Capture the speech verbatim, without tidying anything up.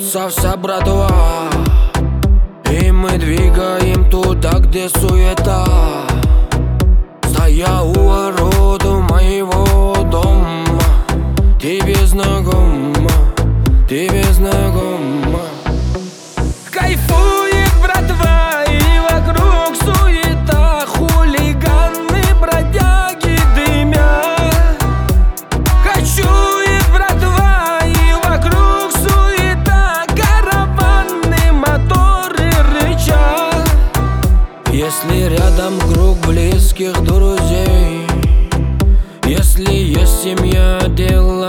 соберется вся братва, и мы двигаем туда, где суета. Стоя у ворот моего дома, тебе знакома, тебе знакома. Кайфует братва, и вокруг суета, хулиганы, бродяги дымят. Кочует братва, и вокруг суета, караваны, моторы рычат. Если рядом круг близких друзей, если есть семья, дело